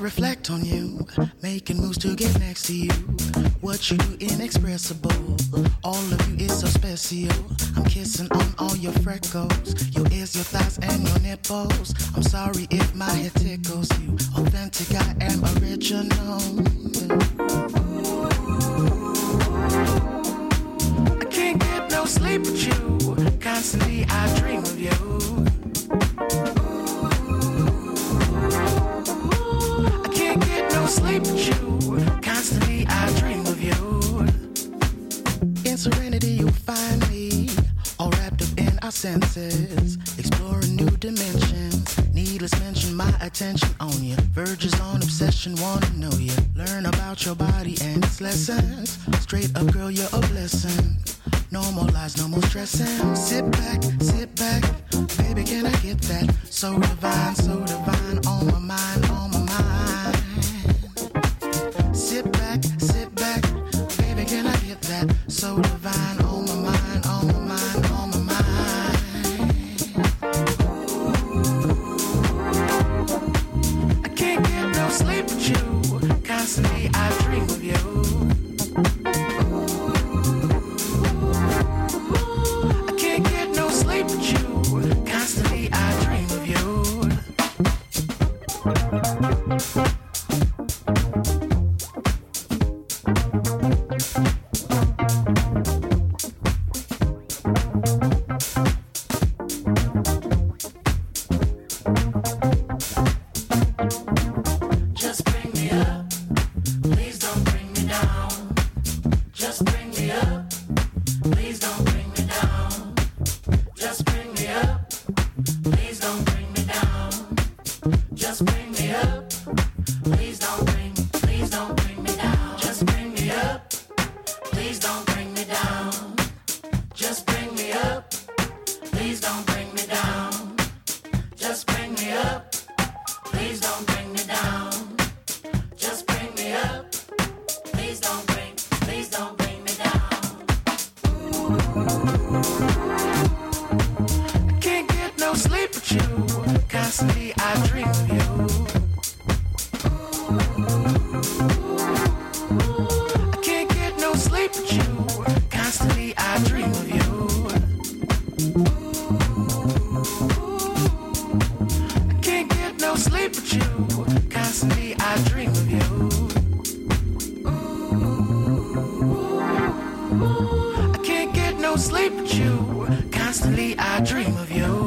reflect on you, making moves to get next to you. What you do inexpressible. All of you is so special. I'm kissing on all your freckles, your ears, your thighs, and your nipples. I'm sorry if my head tickles you. Authentic, I am original. I can't get no sleep with you. Constantly I dream of you. I can't get no sleep with you. Constantly I dream of you. In serenity you'll find me, all wrapped up in our senses, exploring new dimensions. Needless mention, my attention on you. Verges on obsession, wanna know you. Learn about your body and its lessons. Straight up, girl, you're a blessing. No more lies, no more stressing. Sit back, baby, can I get that? So divine, on my mind, on my mind. Sit back, baby, can I get that? So divine, on my mind, on my mind, on my mind. I can't get no sleep with you. Constantly I dream of you. Constantly I dream of you. Just bring me up, please don't bring me down. Just bring me up, please don't bring me down. Just bring me up, please don't bring me down. Just bring me up, please don't bring me down. Just bring me up, please don't bring me down. Just bring me up, please don't bring me down. Just bring me up, please don't bring me down. Just bring me up, please don't bring me down. I can't get no sleep with you. Constantly I dream of you. I can't get no sleep with you. Constantly I dream of you. I can't get no sleep with you. Constantly I dream of you. I can't get no sleep with you. Constantly I dream of you.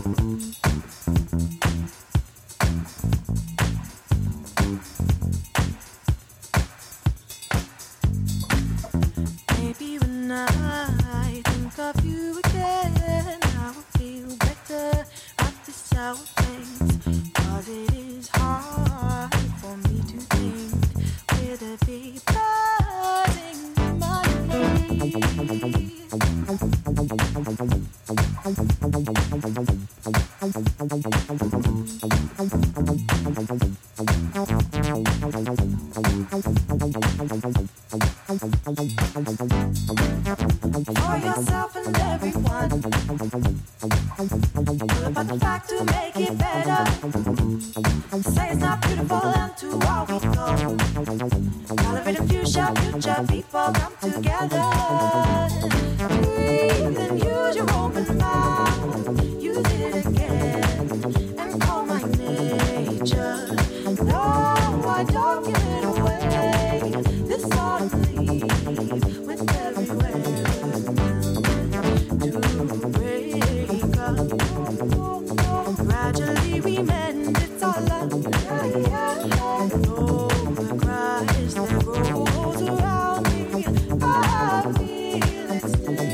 Maybe when I think of you again, I will feel better at this hour things. Cause it is hard for me to think with a big buzzing in my head. For yourself and everyone, but the fact to make it better. Say it's not beautiful and to all we go. Celebrate a future people come together. Breathe and use your open mouth. Use it again and call my nature. No, I don't give it away. This ought to leave with everywhere to break up. Gradually we mend, it's all up. Oh, the cries that rolls around me, I feel it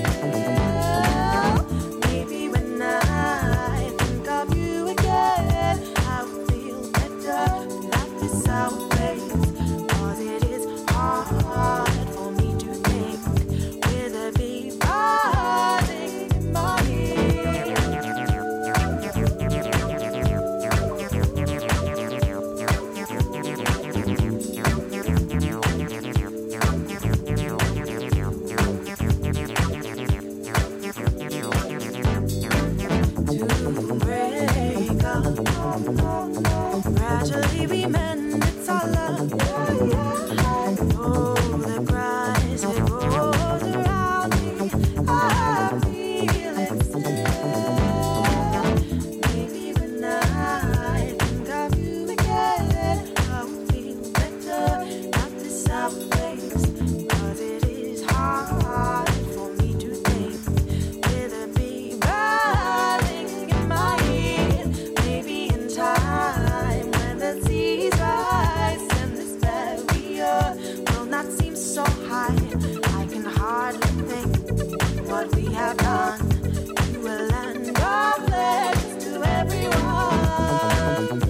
still. Maybe when I think of you again, I will feel better. Like this our ways, cause it is hard for me to think with a bee buzzing in my ear. To break up, gradually we mend, it's all up. Oh, the cries that rolls around me, I feel it still. Maybe when I think of you again, I will feel better. Not this our place, cause it is hard for me to think with a bee buzzing in my ear. Maybe in time when the seas rise and this barrier will not seem so high, I can hardly think what we have done to a land of legends to everyone.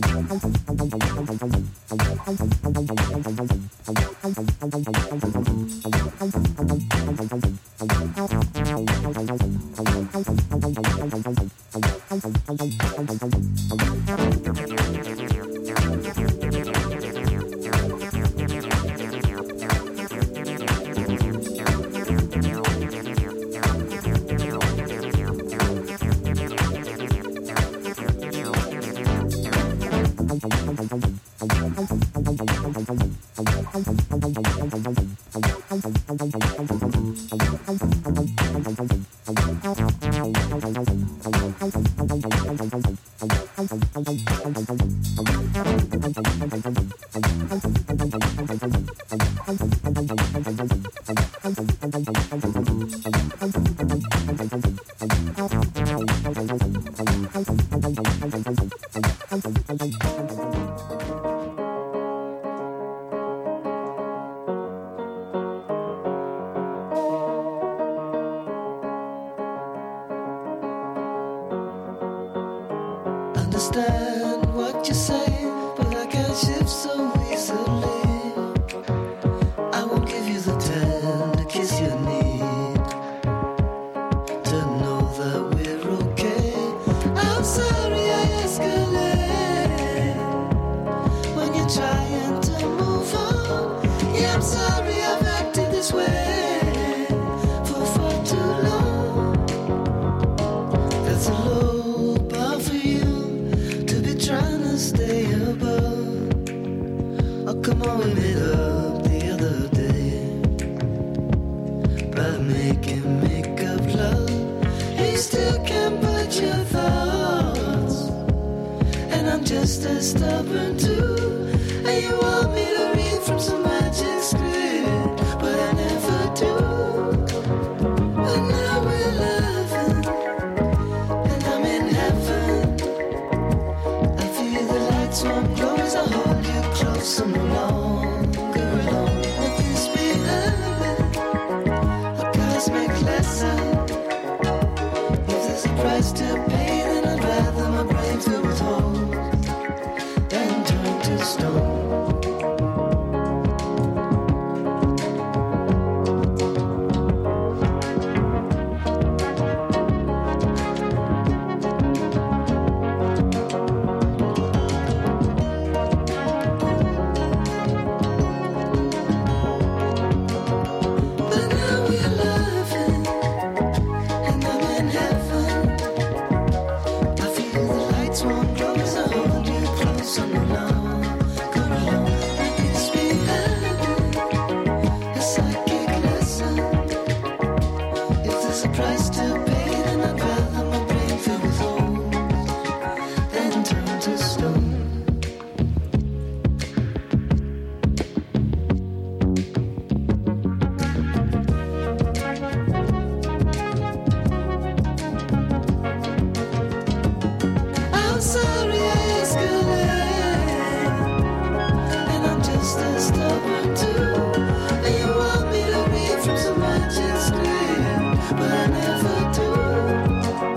Understand what you say, but I can't shift so easily. I won't give you the time to kiss you need to know that we're okay. I'm sorry I escalate when you're trying to move on. Yeah, I'm sorry I've acted this way for far too long. That's a low bar for you to be trying to stay above. Oh, come on, we made up the other day by making make-up love. You still can't put your thoughts, and I'm just as stubborn too. And you want me to read from some magic script, but I never do. But now we're laughing, and I'm in heaven. there's a price to pay, then I'd rather my brain filled with holes than turn to stone. I'm sorry I escalate, and I'm just as stubborn too. And you want me to read from some magic script, but I never do.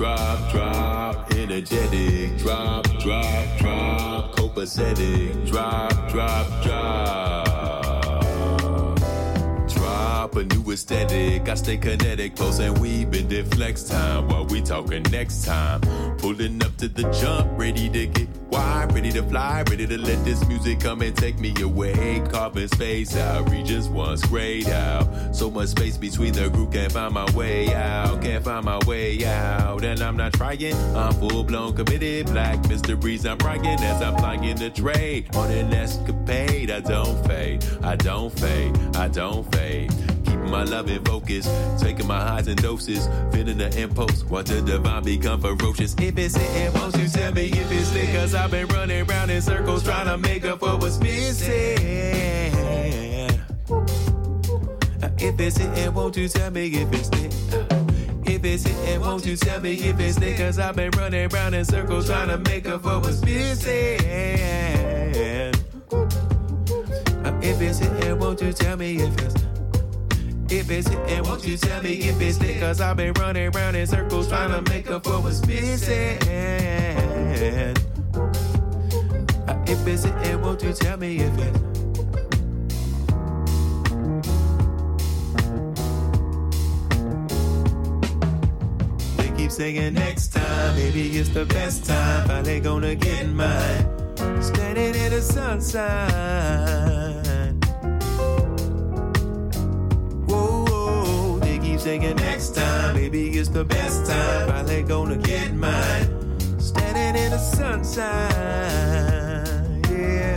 drop, energetic, drop, copacetic, drop. Drop a new aesthetic, I stay kinetic, close and we bend it flex time while we talking next time. Pulling up to the jump, ready to get wide, ready to fly, ready to let this music come and take me away. Carving space out, regions once grayed out. So much space between the group, can't find my way out, and I'm not trying, I'm full blown committed, black mysteries I'm writing as I'm flying the trade. On an escapade, I don't fade. Keeping my love in focus, taking my highs and doses, feeling the impulse, want the divine become ferocious. If it's hitting, won't you tell me if it's lit? Cause I've been running around in circles trying to make up for what's missing. If it's hitting, won't you tell me if it's lit? If it's hitting, won't you tell me if it's lit? Cause I've been running around in circles trying to make up for what's missing. If it's hitting, won't you tell me if it's lit? If it's hitting, won't you tell me if it's lit? Cause I've been running around in circles trying to make up for what's missing. If it's hitting, won't you tell me if it's lit? Singing next time, maybe it's the best time. Finally gonna get mine. Standing in the sunshine. Whoa, they keep singing next time, maybe it's the best time. Finally gonna get mine. Standing in the sunshine, yeah.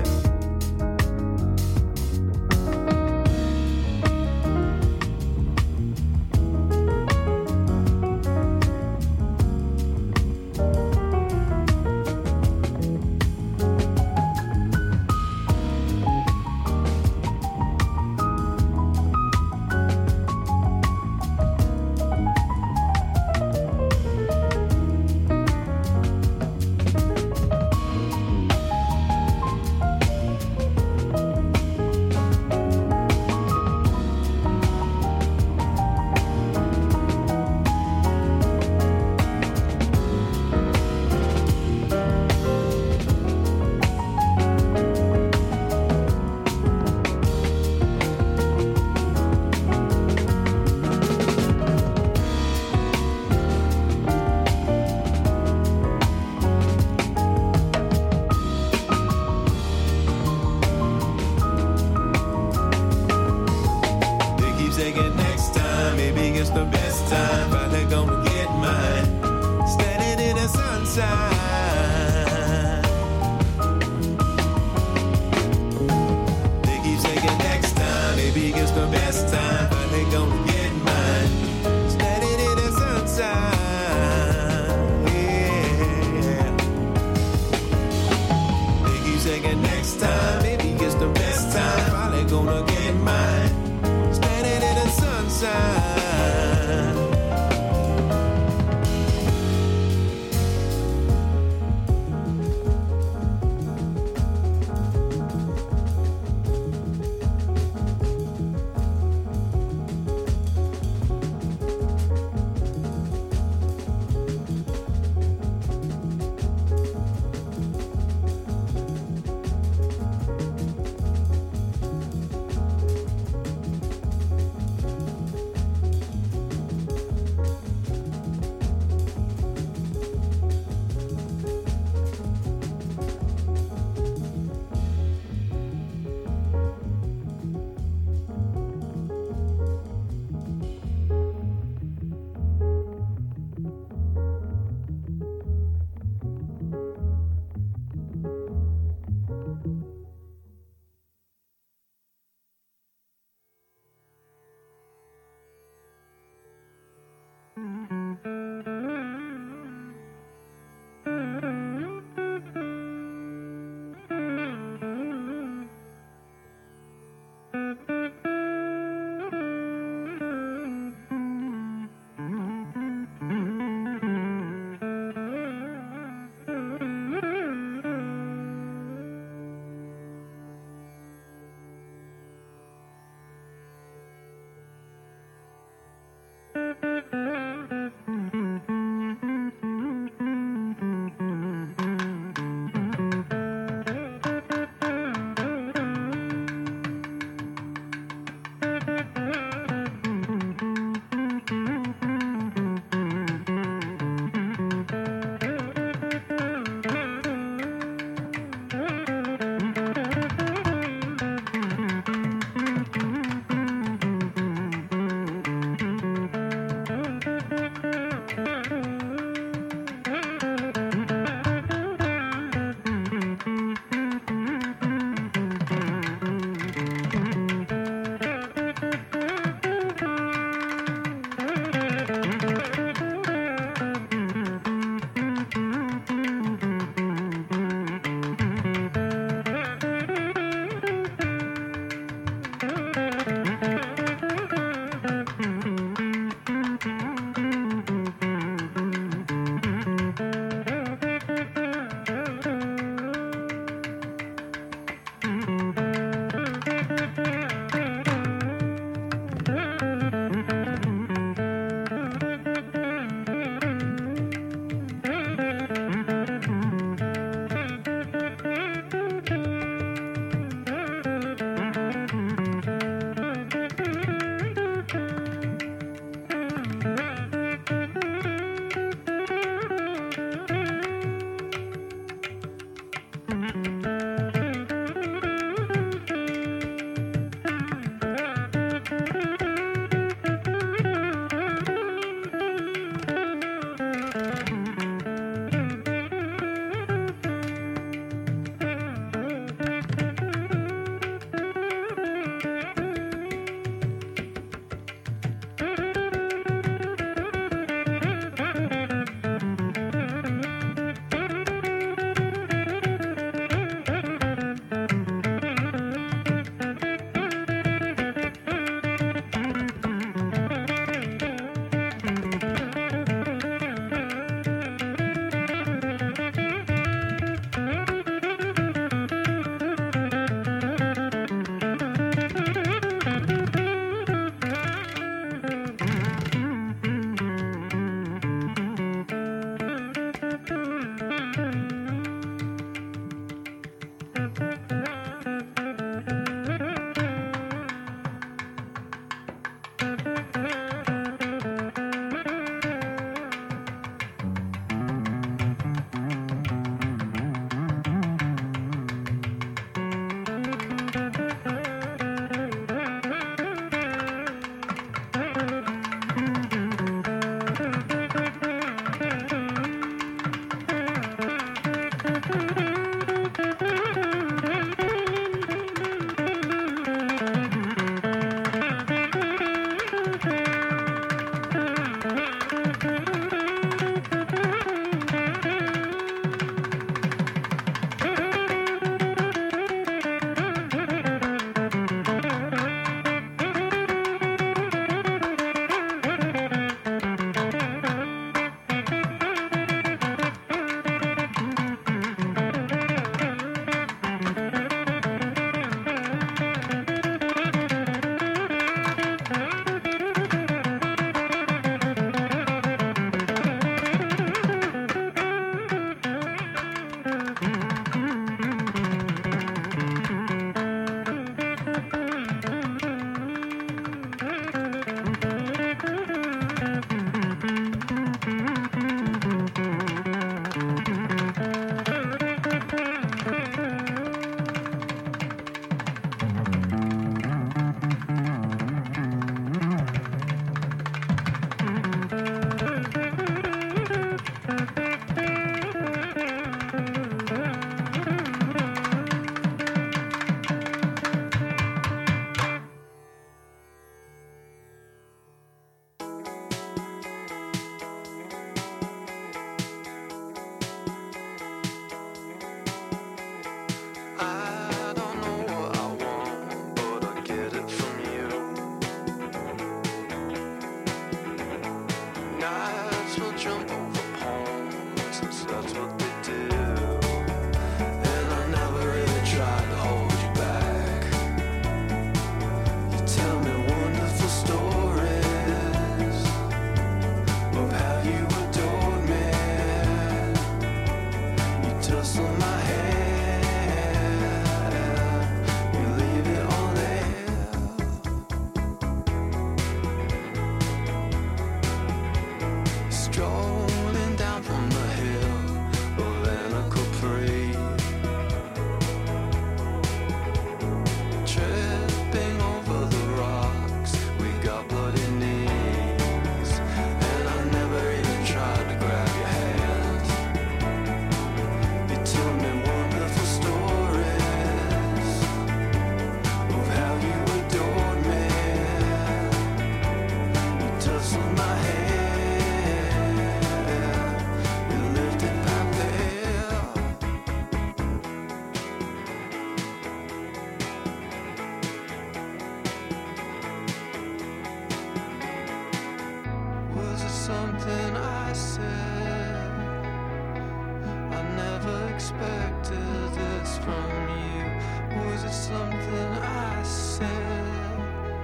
expected this from you. Was it something I said?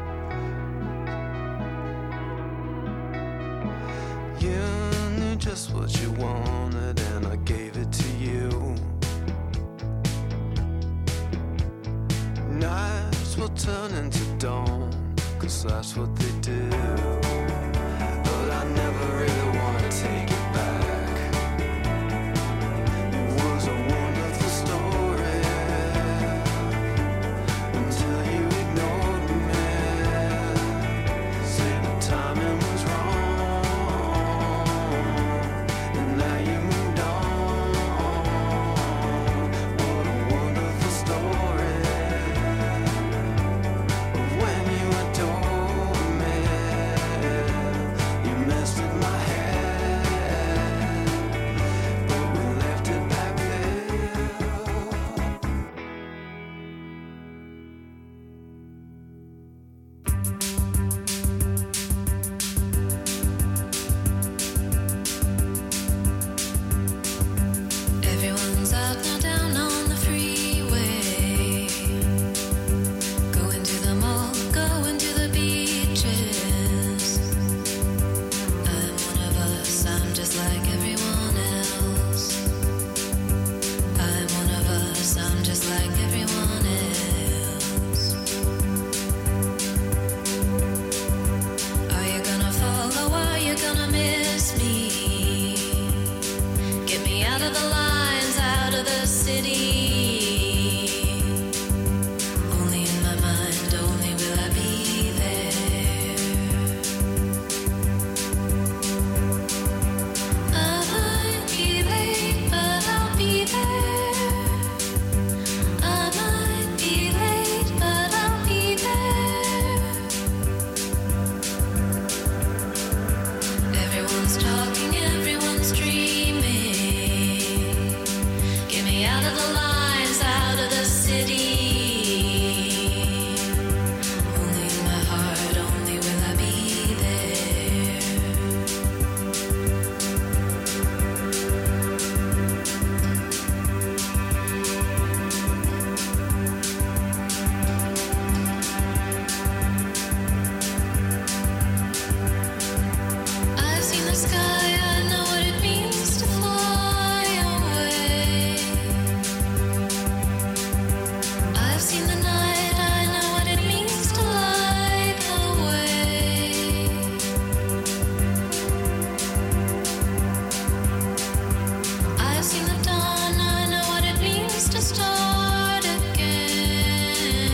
You knew just what you wanted and I gave it to you. Nights will turn into dawn, 'cause that's what they do. But I never really wanna take it back. It was a wonderful story until you ignored me. Say the timing was wrong and now you moved on. What a wonderful story of when you adored me. You messed with my head, but we left it back there. Everyone's out now down on the freeway, going to the mall, going to the beaches. I'm one of us, I'm just like everyone else. I'm one of us, I'm just like everyone else. Are you gonna follow? Are you gonna miss me? Get me out of the lines, out of the city. Only in my mind, only will I be there. I might be late, but I'll be there. I might be late, but I'll be there. Everyone's talking, everyone's dreaming. Get me out of the lines, out of the city. Only in my heart, only will I be there. I've seen the sky, I know what it means to fly away. I've seen the night, I know what it means to light the way. I've seen the dawn, I know what it means to start again.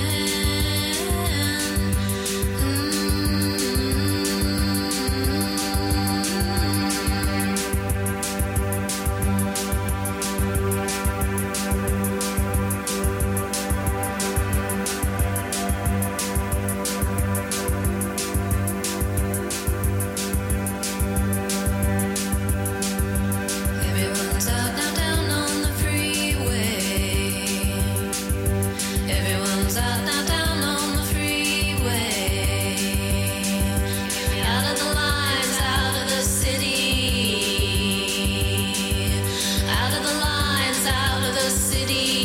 Everyone's out now down on the freeway. Everyone's out now down on the freeway. Get me out of the lines, out of the city. Out of the lines, out of the city.